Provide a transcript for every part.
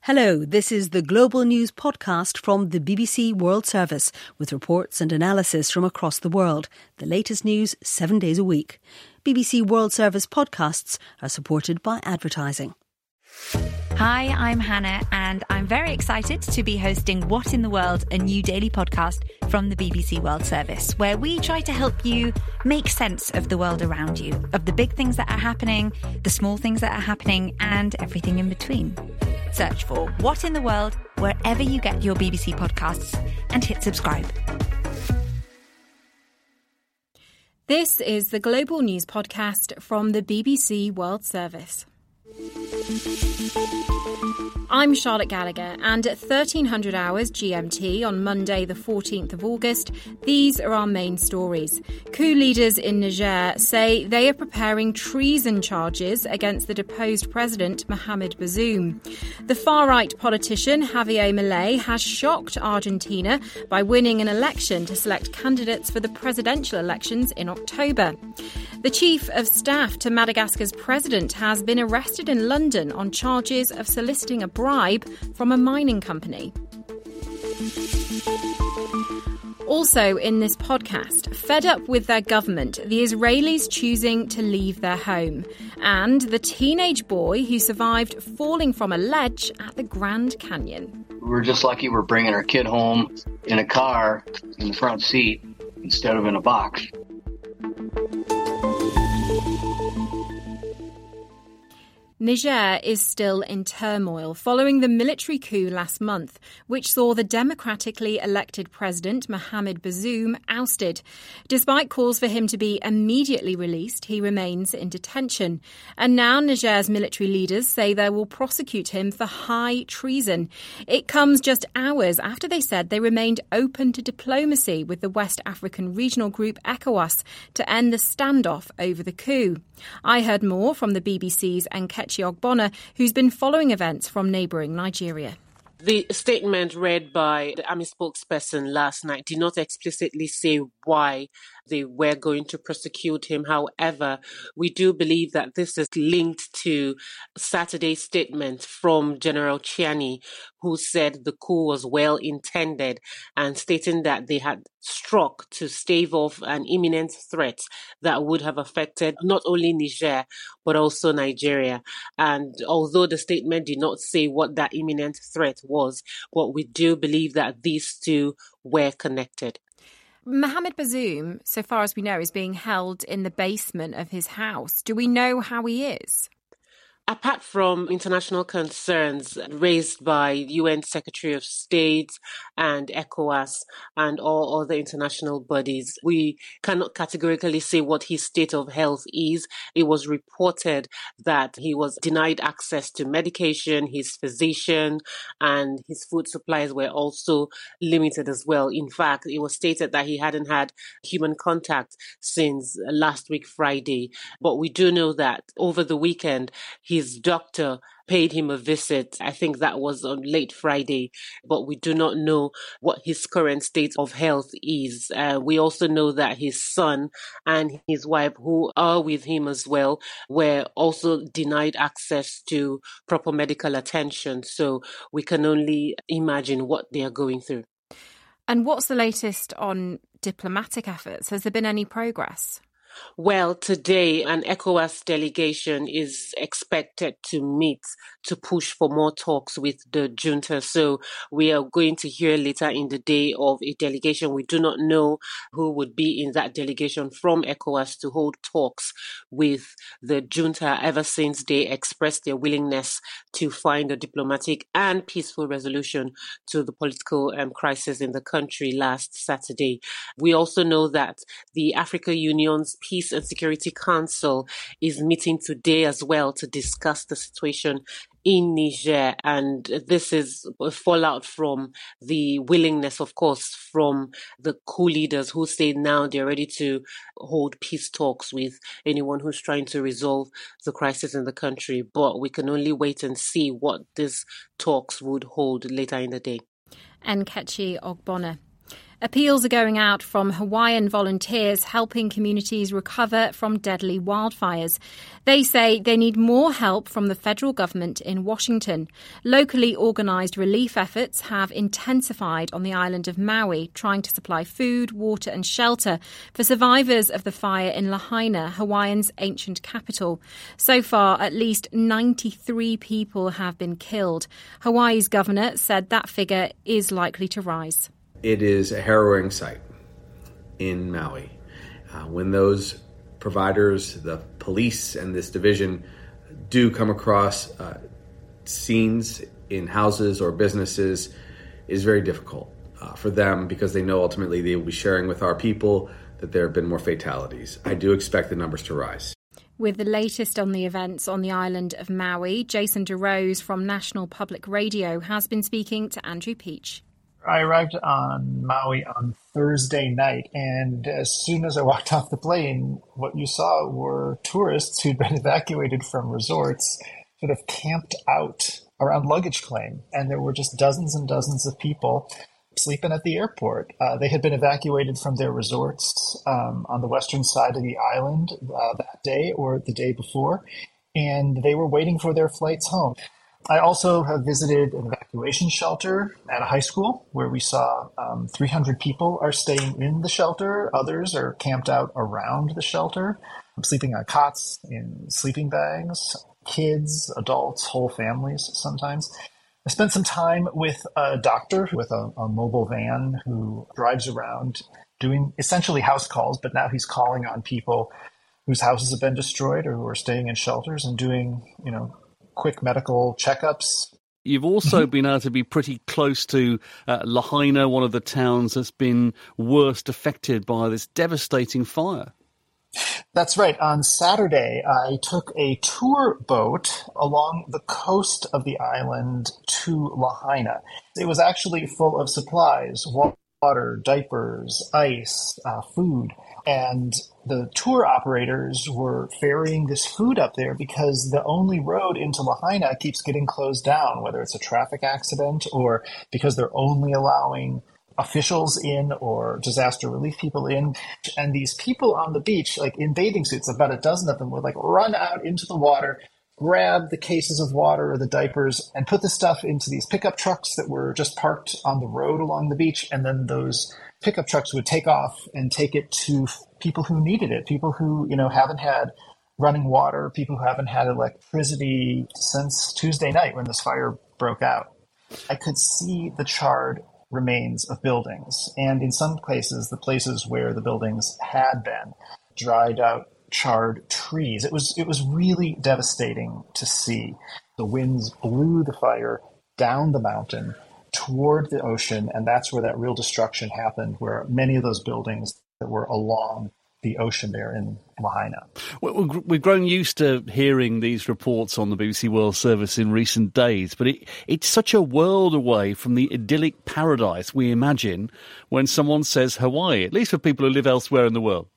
Hello, this is the Global News podcast from the BBC World Service with reports and analysis from across the world. The latest news 7 days a week. BBC World Service podcasts are supported by advertising. Hi, I'm Hannah and I'm very excited to be hosting What in the World, a new daily podcast from the BBC World Service, where we try to help you make sense of the world around you, of the big things that are happening, the small things that are happening and everything in between. Search for What in the World wherever you get your BBC podcasts and hit subscribe. This is the Global News podcast from the BBC World Service. I'm Charlotte Gallagher, and at 1300 hours GMT on Monday the 14th of August, these are our main stories. Coup leaders in Niger say they are preparing treason charges against the deposed president Mohamed Bazoum. The far-right politician Javier Milei has shocked Argentina by winning an election to select candidates for the presidential elections in October. The chief of staff to Madagascar's president has been arrested in London on charges of soliciting a bribe from a mining company. Also in this podcast, fed up with their government, the Israelis choosing to leave their home, and the teenage boy who survived falling from a ledge at the Grand Canyon. We're just lucky we're bringing our kid home in a car in the front seat instead of in a box. Niger is still in turmoil following the military coup last month, which saw the democratically elected president Mohamed Bazoum ousted. Despite calls for him to be immediately released, he remains in detention. And now Niger's military leaders say they will prosecute him for high treason. It comes just hours after they said they remained open to diplomacy with the West African regional group ECOWAS to end the standoff over the coup. I heard more from the BBC's Nkechi Ogbonna, who's been following events from neighbouring Nigeria. The statement read by the army spokesperson last night did not explicitly say why they were going to prosecute him. However, we do believe that this is linked to Saturday's statement from General Chiani, who said the coup was well intended and stating that they had struck to stave off an imminent threat that would have affected not only Niger, but also Nigeria. And although the statement did not say what that imminent threat was, but we do believe that these two were connected. Mohamed Bazoum, so far as we know, is being held in the basement of his house. Do we know how he is? Apart from international concerns raised by UN Secretary of State and ECOWAS and all other international bodies, we cannot categorically say what his state of health is. It was reported that he was denied access to medication, his physician and his food supplies were also limited as well. In fact, it was stated that he hadn't had human contact since last week, Friday. But we do know that over the weekend, his doctor paid him a visit. I think that was on late Friday, but we do not know what his current state of health is. We also know that his son and his wife, who are with him as well, were also denied access to proper medical attention. So we can only imagine what they are going through. And what's the latest on diplomatic efforts? Has there been any progress? Well, today an ECOWAS delegation is expected to meet to push for more talks with the junta. So we are going to hear later in the day of a delegation. We do not know who would be in that delegation from ECOWAS to hold talks with the junta ever since they expressed their willingness to find a diplomatic and peaceful resolution to the political crisis in the country last Saturday. We also know that the African Union's Peace and Security Council is meeting today as well to discuss the situation in Niger. And this is a fallout from the willingness, of course, from the coup leaders who say now they're ready to hold peace talks with anyone who's trying to resolve the crisis in the country. But we can only wait and see what these talks would hold later in the day. Nkechi Ogbonna. Appeals are going out from Hawaiian volunteers helping communities recover from deadly wildfires. They say they need more help from the federal government in Washington. Locally organised relief efforts have intensified on the island of Maui, trying to supply food, water and shelter for survivors of the fire in Lahaina, Hawaii's ancient capital. So far, at least 93 people have been killed. Hawaii's governor said that figure is likely to rise. It is a harrowing sight in Maui when those providers, the police and this division do come across scenes in houses or businesses. Is very difficult for them because they know ultimately they will be sharing with our people that there have been more fatalities. I do expect the numbers to rise. With the latest on the events on the island of Maui, Jason DeRose from National Public Radio has been speaking to Andrew Peach. I arrived on Maui on Thursday night, and as soon as I walked off the plane, what you saw were tourists who'd been evacuated from resorts sort of camped out around luggage claim, and there were just dozens and dozens of people sleeping at the airport. They had been evacuated from their resorts on the western side of the island that day or the day before, and they were waiting for their flights home. I also have visited an evacuation shelter at a high school where we saw 300 people are staying in the shelter. Others are camped out around the shelter, sleeping on cots, in sleeping bags, kids, adults, whole families sometimes. I spent some time with a doctor with a mobile van who drives around doing essentially house calls, but now he's calling on people whose houses have been destroyed or who are staying in shelters and doing, quick medical checkups. You've also been able to be pretty close to Lahaina, one of the towns that's been worst affected by this devastating fire. That's right. On Saturday, I took a tour boat along the coast of the island to Lahaina. It was actually full of supplies, water, diapers, ice, food. And the tour operators were ferrying this food up there because the only road into Lahaina keeps getting closed down, whether it's a traffic accident or because they're only allowing officials in or disaster relief people in. And these people on the beach, like in bathing suits, about a dozen of them would run out into the water, grab the cases of water or the diapers and put the stuff into these pickup trucks that were just parked on the road along the beach. And then those pickup trucks would take off and take it to people who needed it, people who, haven't had running water, people who haven't had electricity since Tuesday night when this fire broke out. I could see the charred remains of buildings, and in some places, the places where the buildings had been, dried out, charred trees. It was really devastating to see. The winds blew the fire down the mountain toward the ocean, and that's where that real destruction happened, where many of those buildings that were along the ocean there in Lahaina. We've grown used to hearing these reports on the BBC World Service in recent days, but it's such a world away from the idyllic paradise we imagine when someone says Hawaii, at least for people who live elsewhere in the world.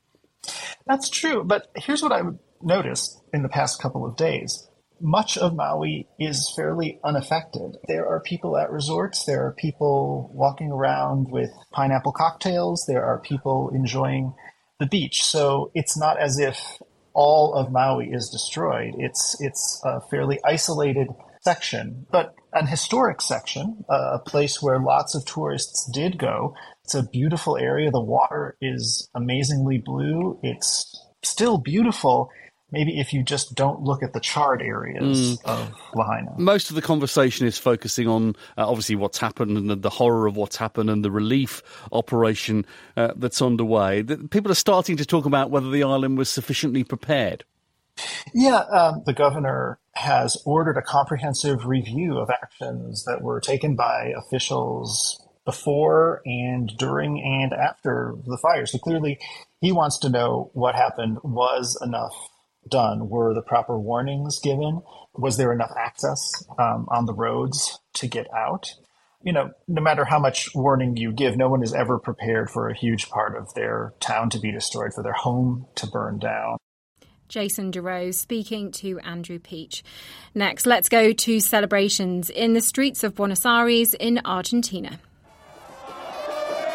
That's true, but here's what I would notice in the past couple of days. Much of Maui is fairly unaffected. There are people at resorts. There are people walking around with pineapple cocktails. There are people enjoying the beach. So it's not as if all of Maui is destroyed. It's a fairly isolated section, but an historic section, a place where lots of tourists did go. It's a beautiful area. The water is amazingly blue. It's still beautiful, maybe if you just don't look at the charred areas of Lahaina. Most of the conversation is focusing on, obviously, what's happened and the horror of what's happened and the relief operation that's underway. People are starting to talk about whether the island was sufficiently prepared. Yeah, the governor has ordered a comprehensive review of actions that were taken by officials before and during and after the fire. So clearly, he wants to know what happened. Was enough done? Were the proper warnings given? Was there enough access on the roads to get out? No matter how much warning you give, no one is ever prepared for a huge part of their town to be destroyed, for their home to burn down. Jason DeRose speaking to Andrew Peach. Next, let's go to celebrations in the streets of Buenos Aires in Argentina.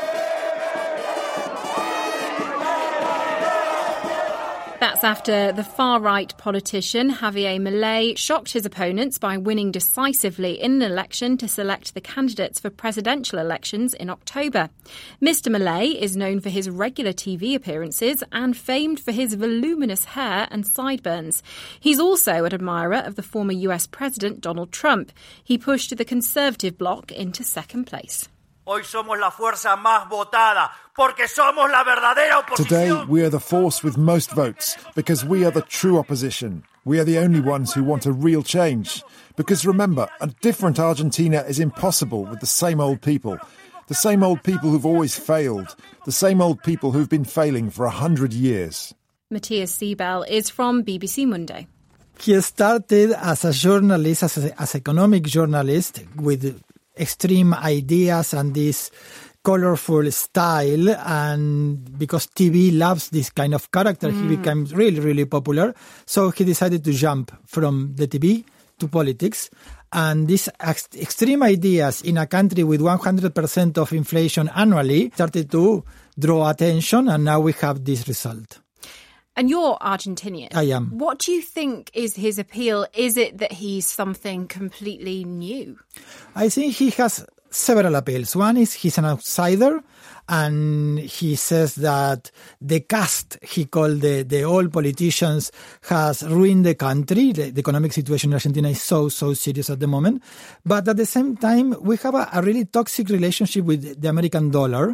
That's after the far-right politician Javier Milei shocked his opponents by winning decisively in an election to select the candidates for presidential elections in October. Mr. Milei is known for his regular TV appearances and famed for his voluminous hair and sideburns. He's also an admirer of the former US President Donald Trump. He pushed the Conservative bloc into second place. Hoy somos la fuerza más votada, porque somos la verdadera oposición. Today, we are the force with most votes, because we are the true opposition. We are the only ones who want a real change. Because remember, a different Argentina is impossible with the same old people. The same old people who've always failed. The same old people who've been failing for 100 years. Matthias Siebel is from BBC Mundo. He started as a journalist, as economic journalist, with extreme ideas and this colorful style, and because TV loves this kind of character, he became really, really popular. So he decided to jump from the TV to politics. And these extreme ideas in a country with 100% of inflation annually started to draw attention, and now we have this result. And you're Argentinian. I am. What do you think is his appeal? Is it that he's something completely new? I think he has several appeals. One is he's an outsider, and he says that the caste, he called the old politicians, has ruined the country. The economic situation in Argentina is so serious at the moment. But at the same time, we have a really toxic relationship with the American dollar.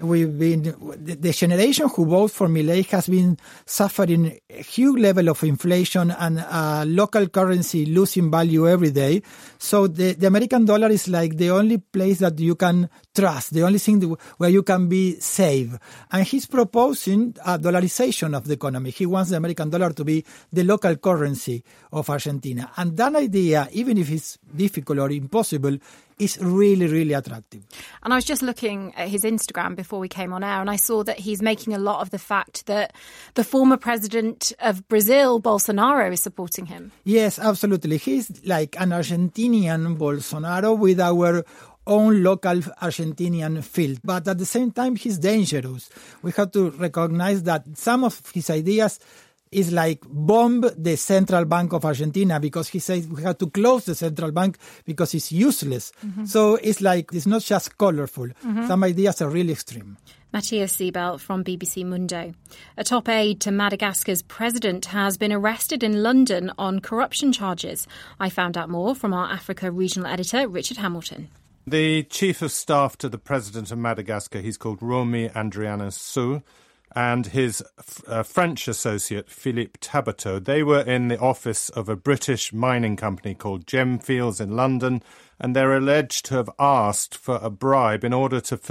The generation who voted for Milei has been suffering a huge level of inflation and local currency losing value every day. So the American dollar is like the only place that you can trust, the only thing where you can be safe. And he's proposing a dollarization of the economy. He wants the American dollar to be the local currency of Argentina. And that idea, even if it's difficult or impossible, is really, really attractive. And I was just looking at his Instagram before we came on air, and I saw that he's making a lot of the fact that the former president of Brazil, Bolsonaro, is supporting him. Yes, absolutely. He's like an Argentinian Bolsonaro with our own local Argentinian field. But at the same time, he's dangerous. We have to recognize that some of his ideas is like bomb the central bank of Argentina, because he says we have to close the central bank because it's useless. So it's like, it's not just colorful. Some ideas are really extreme. Matthias Siebel from BBC Mundo. A top aide to Madagascar's president has been arrested in London on corruption charges. I found out more from our Africa regional editor, Richard Hamilton. The chief of staff to the president of Madagascar, he's called Romy Andriana Sow, and his French associate, Philippe Tabateau, they were in the office of a British mining company called Gemfields in London, and they're alleged to have asked for a bribe in order for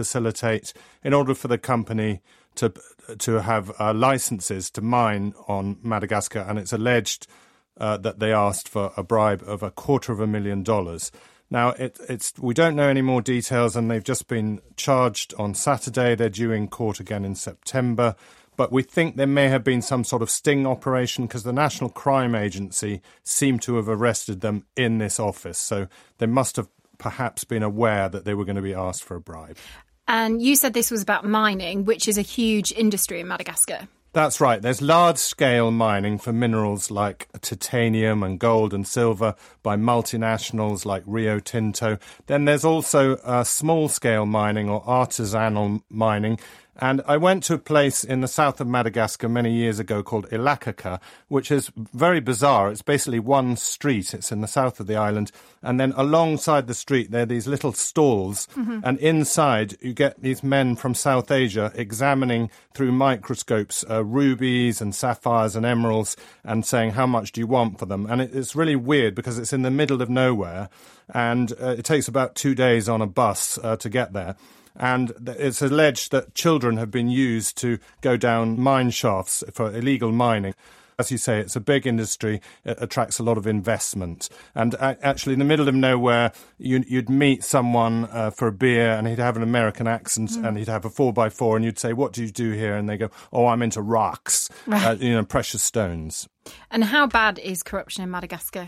the company to have licenses to mine on Madagascar, and it's alleged that they asked for a bribe of $250,000. Now, we don't know any more details, and they've just been charged on Saturday. They're due in court again in September. But we think there may have been some sort of sting operation, because the National Crime Agency seemed to have arrested them in this office. So they must have perhaps been aware that they were going to be asked for a bribe. And you said this was about mining, which is a huge industry in Madagascar. That's right. There's large-scale mining for minerals like titanium and gold and silver by multinationals like Rio Tinto. Then there's also small-scale mining or artisanal mining. And I went to a place in the south of Madagascar many years ago called Ilakaka, which is very bizarre. It's basically one street. It's in the south of the island. And then alongside the street, there are these little stalls. And inside, you get these men from South Asia examining through microscopes rubies and sapphires and emeralds and saying, how much do you want for them? And it's really weird because it's in the middle of nowhere. And it takes about 2 days on a bus to get there. And it's alleged that children have been used to go down mine shafts for illegal mining. As you say, it's a big industry. It attracts a lot of investment. And actually, in the middle of nowhere, you'd meet someone for a beer, and he'd have an American accent, and he'd have a 4x4, and you'd say, what do you do here? And they go, oh, I'm into rocks, precious stones. And how bad is corruption in Madagascar?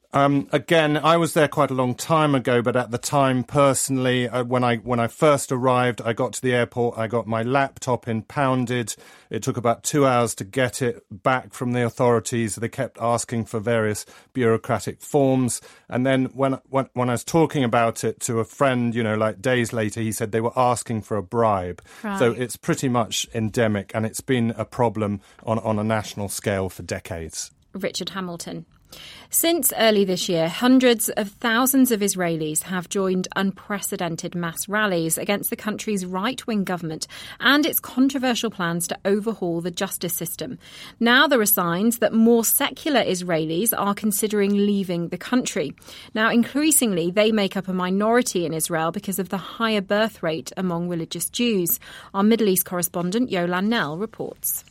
Again, I was there quite a long time ago, but at the time, personally, when I first arrived, I got to the airport, I got my laptop impounded. It took about 2 hours to get it back from the authorities. They kept asking for various bureaucratic forms. And then when I was talking about it to a friend, like days later, he said they were asking for a bribe. Right. So it's pretty much endemic, and it's been a problem on a national scale for decades. Richard Hamilton. Since early this year, hundreds of thousands of Israelis have joined unprecedented mass rallies against the country's right-wing government and its controversial plans to overhaul the justice system. Now there are signs that more secular Israelis are considering leaving the country. Now, increasingly, they make up a minority in Israel because of the higher birth rate among religious Jews. Our Middle East correspondent, Yolan Nell, reports.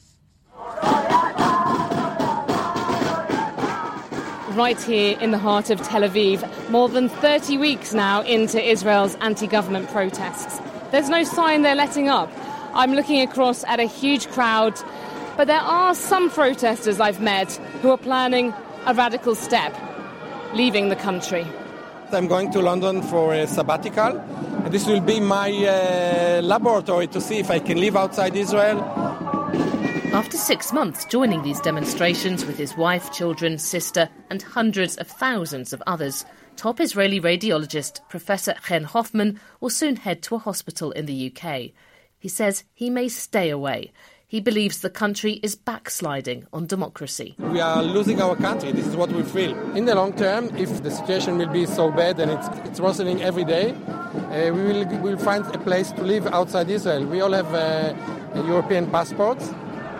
Right here in the heart of Tel Aviv, more than 30 weeks now into Israel's anti-government protests. There's no sign they're letting up. I'm looking across at a huge crowd, but there are some protesters I've met who are planning a radical step, leaving the country. I'm going to London for a sabbatical. This will be my laboratory to see if I can live outside Israel. After 6 months joining these demonstrations with his wife, children, sister and hundreds of thousands of others, top Israeli radiologist Professor Chen Hoffman will soon head to a hospital in the UK. He says he may stay away. He believes the country is backsliding on democracy. We are losing our country. This is what we feel. In the long term, if the situation will be so bad and it's worsening every day, we will find a place to live outside Israel. We all have European passports.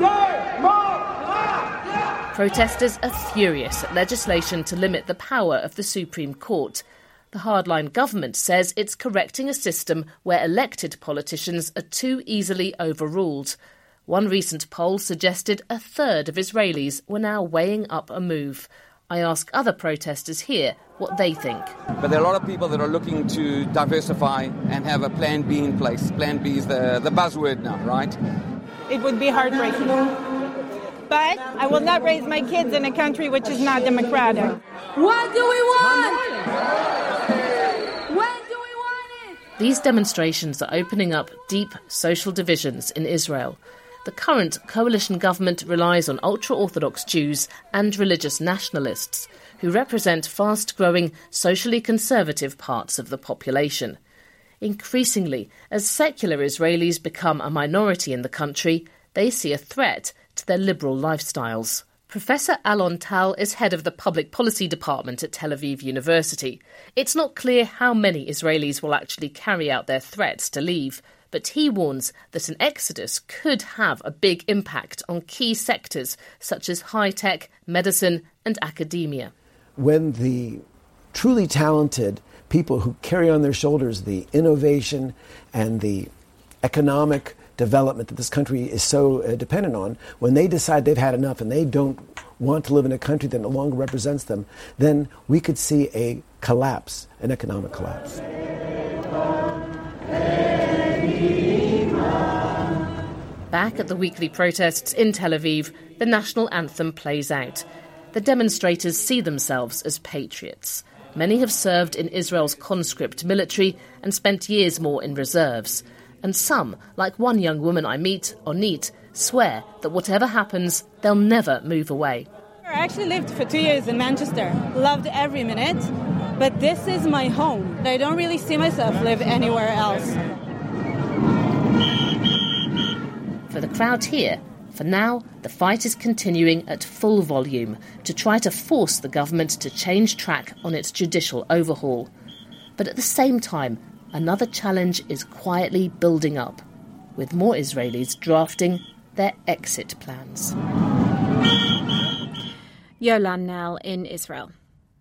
Protesters are furious at legislation to limit the power of the Supreme Court. The hardline government says it's correcting a system where elected politicians are too easily overruled. One recent poll suggested a third of Israelis were now weighing up a move. I ask other protesters here what they think. But there are a lot of people that are looking to diversify and have a plan B in place. Plan B is the buzzword now, right? It would be heartbreaking. But I will not raise my kids in a country which is not democratic. What do we want? When do we want it? These demonstrations are opening up deep social divisions in Israel. The current coalition government relies on ultra-Orthodox Jews and religious nationalists, who represent fast-growing, socially conservative parts of the population. Increasingly, as secular Israelis become a minority in the country, they see a threat to their liberal lifestyles. Professor Alon Tal is head of the Public Policy Department at Tel Aviv University. It's not clear how many Israelis will actually carry out their threats to leave, but he warns that an exodus could have a big impact on key sectors such as high-tech, medicine and academia. When the truly talented people who carry on their shoulders the innovation and the economic development that this country is so dependent on, when they decide they've had enough and they don't want to live in a country that no longer represents them, then we could see a collapse, an economic collapse. Back at the weekly protests in Tel Aviv, the national anthem plays out. The demonstrators see themselves as patriots. Many have served in Israel's conscript military and spent years more in reserves. And some, like one young woman I meet, Onit, swear that whatever happens, they'll never move away. I actually lived for 2 years in Manchester. Loved every minute. But this is my home. I don't really see myself live anywhere else. For the crowd here, for now, the fight is continuing at full volume to try to force the government to change track on its judicial overhaul. But at the same time, another challenge is quietly building up, with more Israelis drafting their exit plans. Yolan Nell in Israel.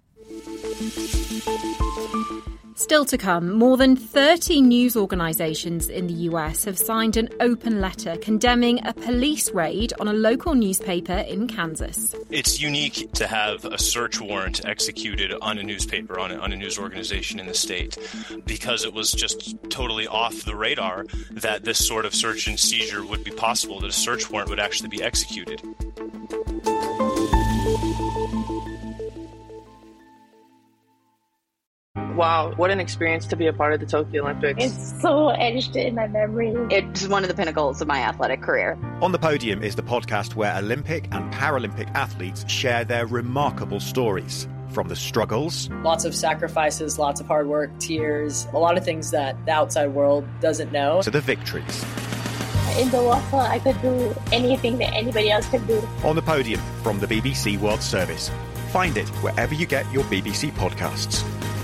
Still to come, more than 30 news organisations in the US have signed an open letter condemning a police raid on a local newspaper in Kansas. It's unique to have a search warrant executed on a newspaper, on a news organization in the state, because it was just totally off the radar that this sort of search and seizure would be possible, that a search warrant would actually be executed. Wow, what an experience to be a part of the Tokyo Olympics. It's so etched in my memory. It's one of the pinnacles of my athletic career. On the Podium is the podcast where Olympic and Paralympic athletes share their remarkable stories. From the struggles, lots of sacrifices, lots of hard work, tears, a lot of things that the outside world doesn't know, to the victories. In the water, I could do anything that anybody else could do. On the Podium from the BBC World Service. Find it wherever you get your BBC podcasts.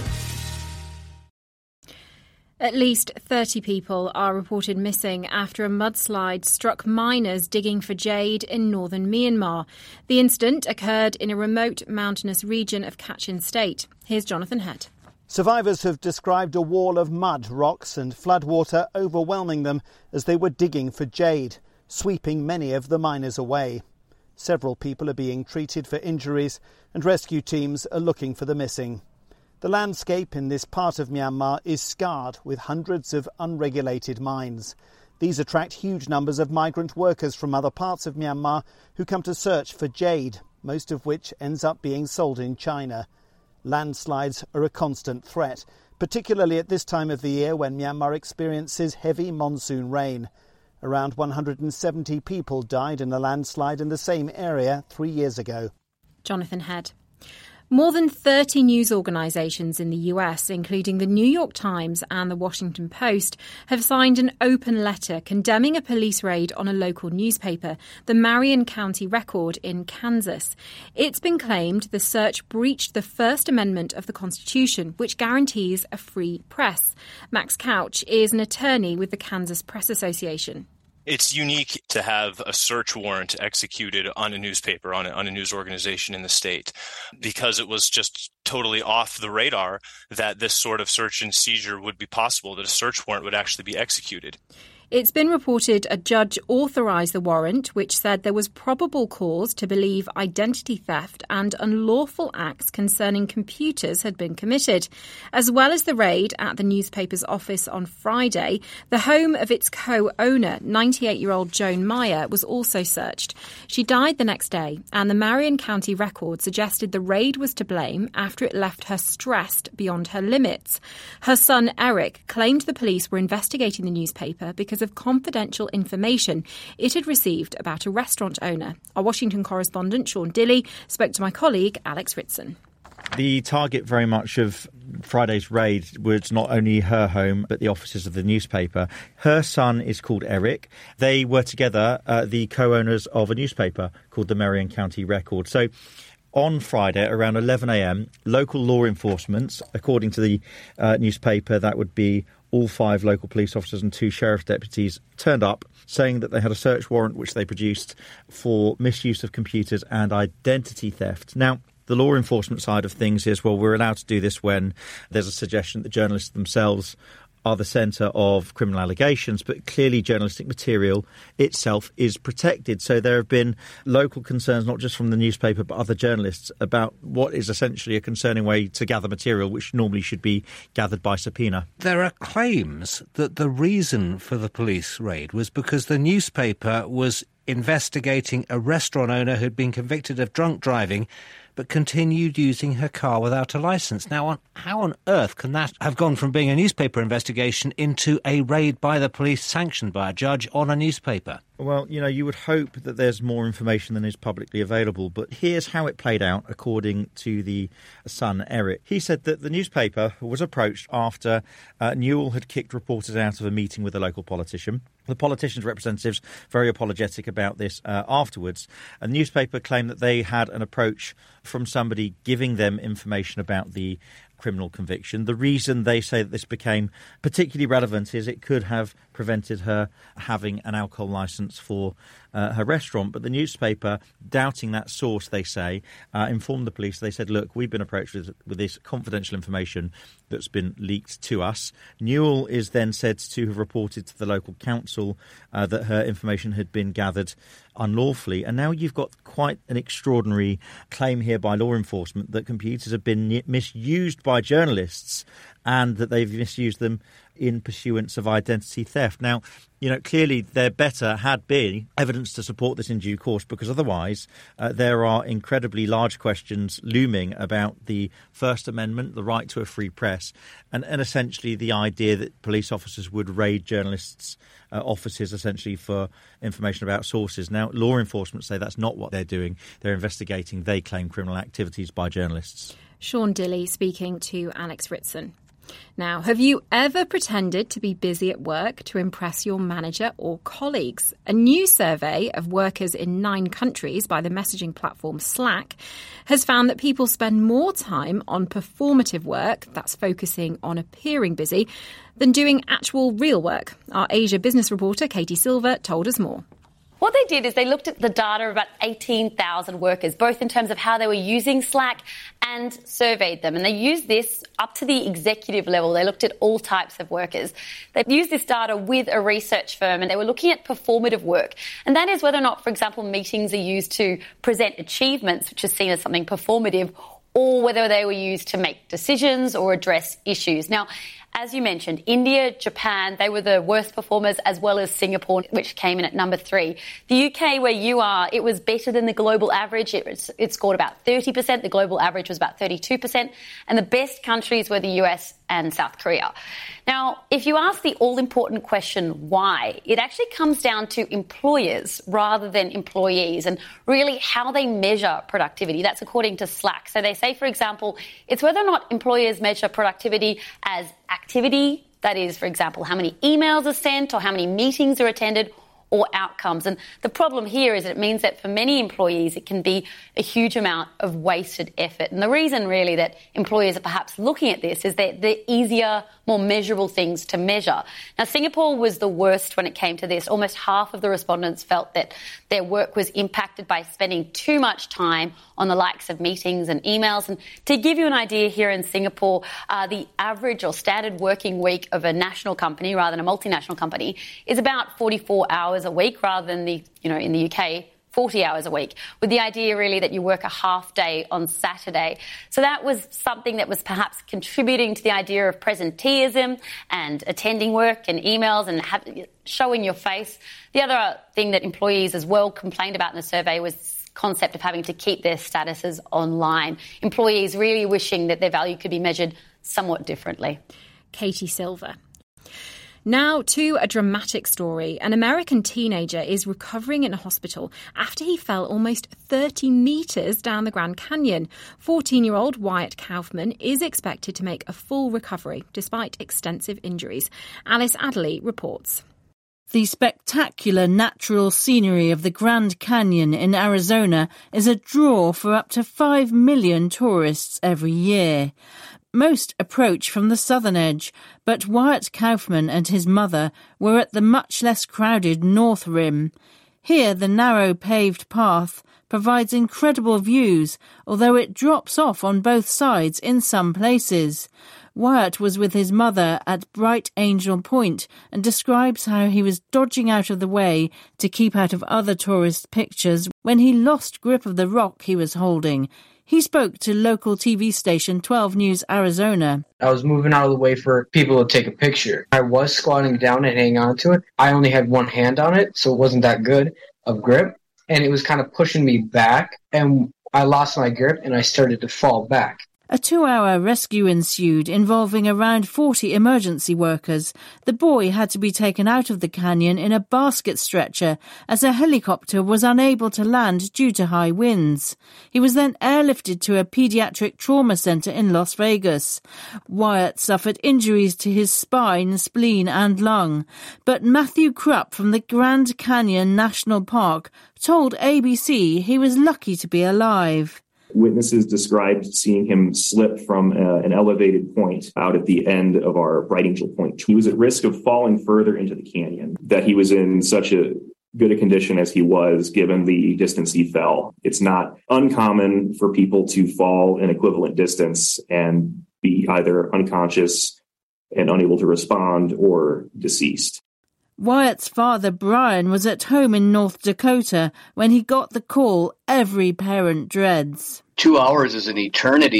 At least 30 people are reported missing after a mudslide struck miners digging for jade in northern Myanmar. The incident occurred in a remote mountainous region of Kachin State. Here's Jonathan Head. Survivors have described a wall of mud, rocks and floodwater overwhelming them as they were digging for jade, sweeping many of the miners away. Several people are being treated for injuries and rescue teams are looking for the missing. The landscape in this part of Myanmar is scarred with hundreds of unregulated mines. These attract huge numbers of migrant workers from other parts of Myanmar who come to search for jade, most of which ends up being sold in China. Landslides are a constant threat, particularly at this time of the year when Myanmar experiences heavy monsoon rain. Around 170 people died in a landslide in the same area 3 years ago. Jonathan Head. More than 30 news organisations in the US, including the New York Times and the Washington Post, have signed an open letter condemning a police raid on a local newspaper, the Marion County Record in Kansas. It's been claimed the search breached the First Amendment of the Constitution, which guarantees a free press. Max Couch is an attorney with the Kansas Press Association. It's unique to have a search warrant executed on a newspaper, on a news organization in the state, because it was just totally off the radar that this sort of search and seizure would be possible, that a search warrant would actually be executed. It's been reported a judge authorised the warrant, which said there was probable cause to believe identity theft and unlawful acts concerning computers had been committed. As well as the raid at the newspaper's office on Friday, the home of its co-owner, 98-year-old Joan Meyer, was also searched. She died the next day, and the Marion County Record suggested the raid was to blame after it left her stressed beyond her limits. Her son, Eric, claimed the police were investigating the newspaper because of confidential information it had received about a restaurant owner. Our Washington correspondent, Sean Dilley, spoke to my colleague, Alex Ritson. The target very much of Friday's raid was not only her home, but the offices of the newspaper. Her son is called Eric. They were together the co-owners of a newspaper called the Marion County Record. So on Friday, around 11 a.m, local law enforcement, according to the newspaper, that would be all 5 local police officers and 2 sheriff's deputies, turned up saying that they had a search warrant which they produced for misuse of computers and identity theft. Now, the law enforcement side of things is, well, we're allowed to do this when there's a suggestion that journalists themselves are the centre of criminal allegations, but clearly journalistic material itself is protected. So there have been local concerns, not just from the newspaper, but other journalists, about what is essentially a concerning way to gather material, which normally should be gathered by subpoena. There are claims that the reason for the police raid was because the newspaper was investigating a restaurant owner who'd been convicted of drunk driving but continued using her car without a licence. Now, how on earth can that have gone from being a newspaper investigation into a raid by the police sanctioned by a judge on a newspaper? Well, you would hope that there's more information than is publicly available, but here's how it played out, according to the son, Eric. He said that the newspaper was approached after Newell had kicked reporters out of a meeting with a local politician. The politician's representatives very apologetic about this afterwards. A newspaper claimed that they had an approach from somebody giving them information about the criminal conviction. The reason they say that this became particularly relevant is it could have prevented her having an alcohol licence for her restaurant. But the newspaper, doubting that source, they say, informed the police. They said, look, we've been approached with this confidential information that's been leaked to us. Newell is then said to have reported to the local council that her information had been gathered unlawfully. And now you've got quite an extraordinary claim here by law enforcement that computers have been misused by journalists and that they've misused them in pursuance of identity theft. Now, clearly there better had been evidence to support this in due course, because otherwise there are incredibly large questions looming about the First Amendment, the right to a free press, and essentially the idea that police officers would raid journalists' offices essentially for information about sources. Now, law enforcement say that's not what they're doing. They're investigating, they claim, criminal activities by journalists. Sean Dilley speaking to Alex Ritson. Now, have you ever pretended to be busy at work to impress your manager or colleagues? A new survey of workers in 9 countries by the messaging platform Slack has found that people spend more time on performative work, that's focusing on appearing busy, than doing actual real work. Our Asia business reporter Katie Silver told us more. What they did is they looked at the data of about 18,000 workers, both in terms of how they were using Slack and surveyed them. And they used this up to the executive level. They looked at all types of workers. They used this data with a research firm, and they were looking at performative work. And that is whether or not, for example, meetings are used to present achievements, which is seen as something performative, or whether they were used to make decisions or address issues. Now, as you mentioned, India, Japan, they were the worst performers, as well as Singapore, which came in at number 3. The UK, where you are, it was better than the global average. It scored about 30%. The global average was about 32%. And the best countries were the US and South Korea. Now, if you ask the all-important question, why, it actually comes down to employers rather than employees, and really how they measure productivity. That's according to Slack. So they say, for example, it's whether or not employers measure productivity as activity, that is, for example, how many emails are sent or how many meetings are attended, or outcomes. And the problem here is it means that for many employees it can be a huge amount of wasted effort. And the reason really that employers are perhaps looking at this is that they're easier, more measurable things to measure. Now, Singapore was the worst when it came to this. Almost half of the respondents felt that their work was impacted by spending too much time on the likes of meetings and emails. And to give you an idea, here in Singapore, the average or standard working week of a national company rather than a multinational company is about 44 hours a week, rather than in the UK, 40 hours a week, with the idea really that you work a half day on Saturday. So that was something that was perhaps contributing to the idea of presenteeism and attending work and emails and showing your face. The other thing that employees as well complained about in the survey was the concept of having to keep their statuses online. Employees really wishing that their value could be measured somewhat differently. Katie Silver. Now to a dramatic story. An American teenager is recovering in a hospital after he fell almost 30 metres down the Grand Canyon. 14-year-old Wyatt Kaufman is expected to make a full recovery despite extensive injuries. Alice Adderley reports. The spectacular natural scenery of the Grand Canyon in Arizona is a draw for up to 5 million tourists every year. Most approach from the southern edge, but Wyatt Kaufman and his mother were at the much less crowded north rim. Here, the narrow paved path provides incredible views, although it drops off on both sides in some places. Wyatt was with his mother at Bright Angel Point and describes how he was dodging out of the way to keep out of other tourist pictures when he lost grip of the rock he was holding. He spoke to local TV station 12 News Arizona. I was moving out of the way for people to take a picture. I was squatting down and hanging on to it. I only had one hand on it, so it wasn't that good of grip. And it was kind of pushing me back, and I lost my grip and I started to fall back. A 2-hour rescue ensued involving around 40 emergency workers. The boy had to be taken out of the canyon in a basket stretcher as a helicopter was unable to land due to high winds. He was then airlifted to a pediatric trauma center in Las Vegas. Wyatt suffered injuries to his spine, spleen and lung. But Matthew Krupp from the Grand Canyon National Park told ABC he was lucky to be alive. Witnesses described seeing him slip from an elevated point out at the end of our Bright Angel Point. He was at risk of falling further into the canyon, that he was in such a good a condition as he was, given the distance he fell. It's not uncommon for people to fall an equivalent distance and be either unconscious and unable to respond or deceased. Wyatt's father, Brian, was at home in North Dakota when he got the call every parent dreads. 2 hours is an eternity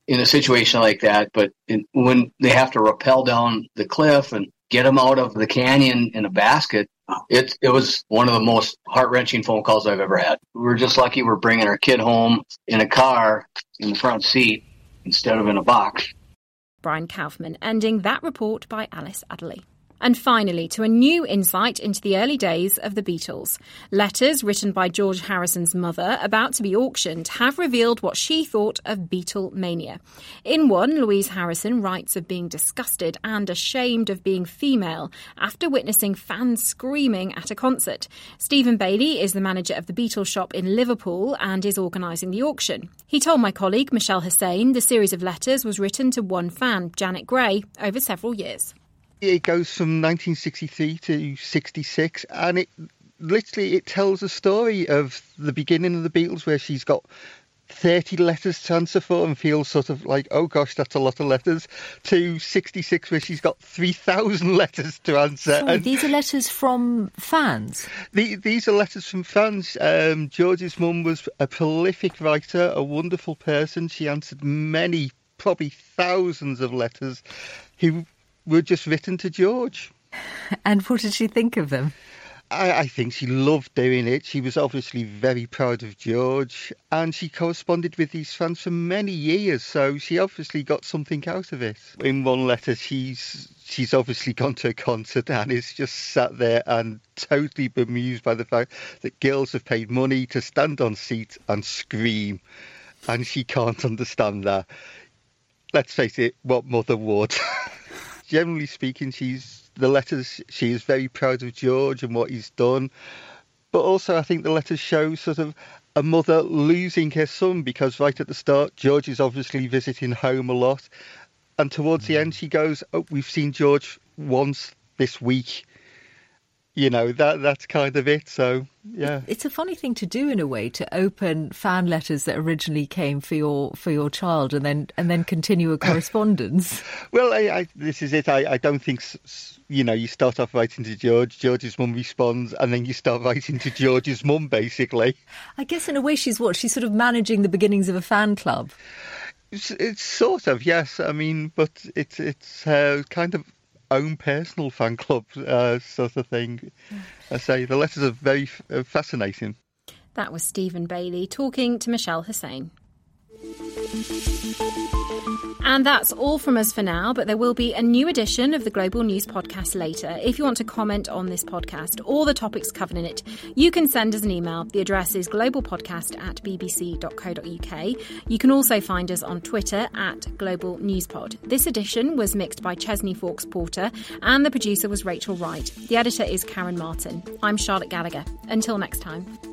in a situation like that, but when they have to rappel down the cliff and get them out of the canyon in a basket, it was one of the most heart-wrenching phone calls I've ever had. We're just lucky we're bringing our kid home in a car in the front seat instead of in a box. Brian Kaufman, ending that report by Alice Adderley. And finally, to a new insight into the early days of the Beatles. Letters written by George Harrison's mother, about to be auctioned, have revealed what she thought of Beatlemania. In one, Louise Harrison writes of being disgusted and ashamed of being female after witnessing fans screaming at a concert. Stephen Bailey is the manager of the Beatles shop in Liverpool and is organising the auction. He told my colleague Michelle Hussain the series of letters was written to one fan, Janet Gray, over several years. It goes from 1963 to 66, and it tells a story of the beginning of the Beatles, where she's got 30 letters to answer for and feels sort of like, oh gosh, that's a lot of letters, to 66 where she's got 3,000 letters to answer. Sorry, these are letters from fans? These are letters from fans. George's mum was a prolific writer, a wonderful person. She answered many, probably thousands of letters who were just written to George. And what did she think of them? I think she loved doing it. She was obviously very proud of George, and she corresponded with these fans for many years, so she obviously got something out of it. In one letter, she's obviously gone to a concert and is just sat there and totally bemused by the fact that girls have paid money to stand on seats and scream, and she can't understand that. Let's face it, what mother would? Generally speaking, she is very proud of George and what he's done. But also, I think the letters show sort of a mother losing her son, because right at the start, George is obviously visiting home a lot. And towards the end, she goes, oh, we've seen George once this week. You know, that's kind of it. So, yeah. It's a funny thing to do, in a way, to open fan letters that originally came for your child and then continue a correspondence. Well, this is it. I don't think, you start off writing to George, George's mum responds, and then you start writing to George's mum, basically. I guess in a way she's sort of managing the beginnings of a fan club. It's sort of, yes. I mean, but it's kind of own personal fan club sort of thing. I say the letters are very fascinating. That was Stephen Bailey talking to Michelle Hussain. And that's all from us for now, but there will be a new edition of the Global News Podcast later. If you want to comment on this podcast or the topics covered in it, you can send us an email. The address is globalpodcast@bbc.co.uk. You can also find us on Twitter @GlobalNewsPod. This edition was mixed by Chesney Fawkes Porter and the producer was Rachel Wright. The editor is Karen Martin. I'm Charlotte Gallagher. Until next time.